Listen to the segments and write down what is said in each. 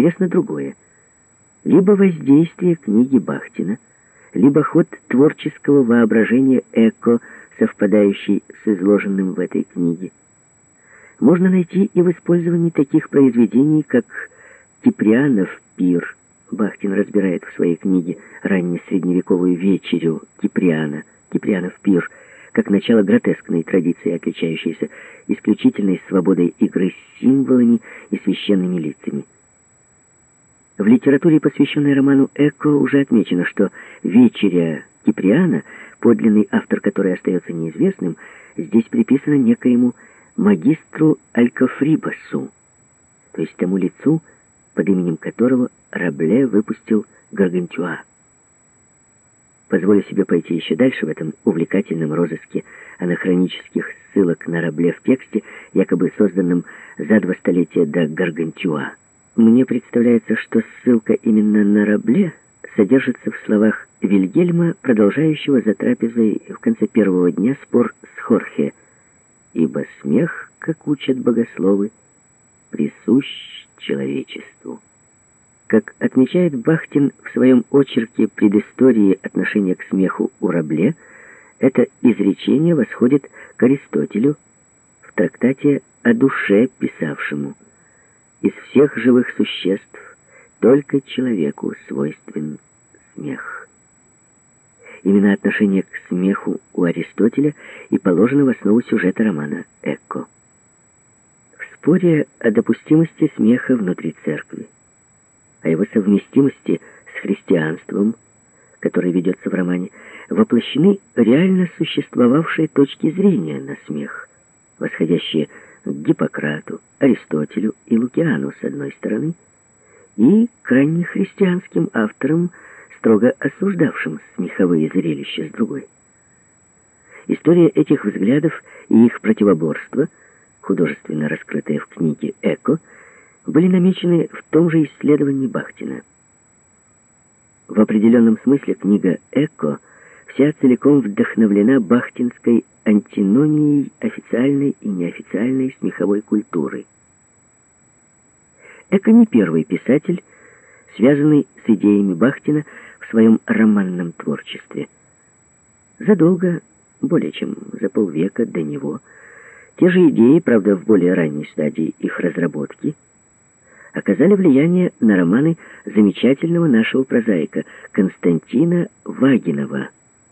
интересно другое. Либо воздействие книги Бахтина, либо ход творческого воображения Эко, совпадающий с изложенным в этой книге, можно найти и в использовании таких произведений, как «Киприанов пир». Бахтин разбирает в своей книге раннесредневековую вечерю Киприана, «Киприанов пир», как начало гротескной традиции, отличающейся исключительной свободой игры с символами и священными лицами. В литературе, посвященной роману Эко, уже отмечено, что «Вечеря Киприана», подлинный автор которой остается неизвестным, здесь приписана некоему магистру Алькофрибасу, то есть тому лицу, под именем которого Рабле выпустил Гаргантюа. Позволю себе пойти еще дальше в этом увлекательном розыске анахронических ссылок на Рабле в тексте, якобы созданном за 2 столетия до Гаргантюа. Мне представляется, что ссылка именно на Рабле содержится в словах Вильгельма, продолжающего за трапезой в конце первого дня спор с Хорхе: «Ибо смех, как учат богословы, присущ человечеству». Как отмечает Бахтин в своем очерке «Предыстории отношения к смеху у Рабле», это изречение восходит к Аристотелю в трактате «О душе писавшему». «Из всех живых существ только человеку свойствен смех». Именно отношение к смеху у Аристотеля и положено в основу сюжета романа Эко. В споре о допустимости смеха внутри церкви, о его совместимости с христианством, который ведется в романе, воплощены реально существовавшие точки зрения на смех, восходящие к Гиппократу, Аристотелю и Лукиану с одной стороны, и к раннехристианским авторам, строго осуждавшим смеховые зрелища с другой. История этих взглядов и их противоборства, художественно раскрытая в книге Эко, были намечены в том же исследовании Бахтина. В определенном смысле книга Эко вся целиком вдохновлена бахтинской антиномией официальной и неофициальной смеховой культуры. Эко не первый писатель, связанный с идеями Бахтина в своем романном творчестве. Задолго, более чем за полвека до него, те же идеи, правда в более ранней стадии их разработки, оказали влияние на романы замечательного нашего прозаика Константина Вагинова.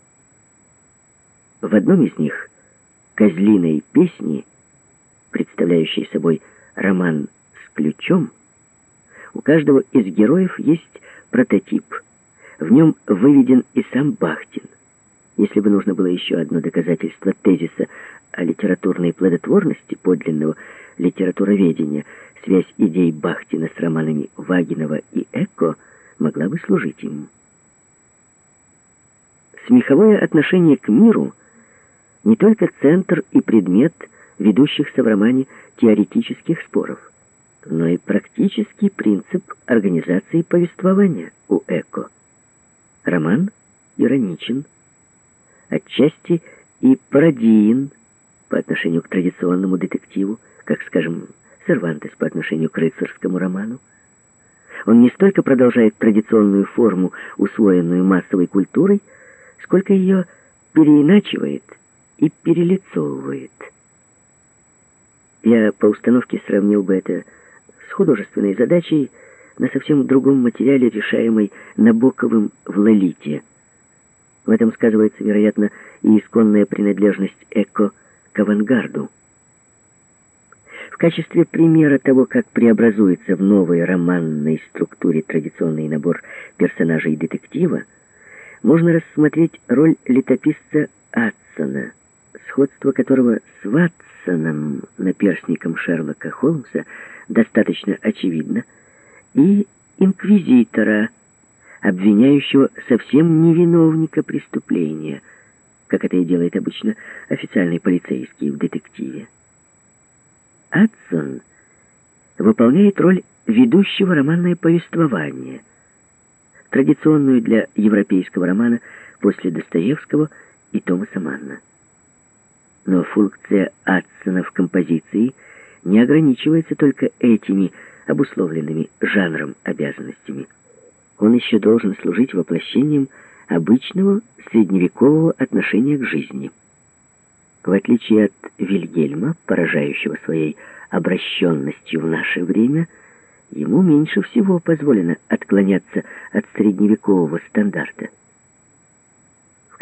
В одном из них, «Козлиной песни», представляющей собой роман с ключом, у каждого из героев есть прототип. В нем выведен и сам Бахтин. Если бы нужно было еще одно доказательство тезиса о литературной плодотворности подлинного литературоведения, связь идей Бахтина с романами Вагинова и Эко могла бы служить им. Смеховое отношение к миру не только центр и предмет ведущихся в романе теоретических споров, но и практический принцип организации повествования у Эко. Роман ироничен, отчасти и пародиен по отношению к традиционному детективу, как, скажем, Сервантес по отношению к рыцарскому роману. Он не столько продолжает традиционную форму, усвоенную массовой культурой, сколько ее переиначивает и перелицовывает. Я по установке сравнил бы это с художественной задачей на совсем другом материале, решаемой Набоковым в «Лолите». В этом сказывается, вероятно, и исконная принадлежность Эко к авангарду. В качестве примера того, как преобразуется в новой романной структуре традиционный набор персонажей детектива, можно рассмотреть роль летописца Адсона, сходство которого с Ватсоном, наперсником Шерлока Холмса, достаточно очевидно, и инквизитора, обвиняющего совсем не виновника преступления, как это и делает обычно официальный полицейский в детективе. Адсон выполняет роль ведущего романное повествование, традиционную для европейского романа после Достоевского и Томаса Манна. Но функция Адсона в композиции не ограничивается только этими обусловленными жанром обязанностями. Он еще должен служить воплощением обычного средневекового отношения к жизни. В отличие от Вильгельма, поражающего своей обращенностью в наше время, ему меньше всего позволено отклоняться от средневекового стандарта.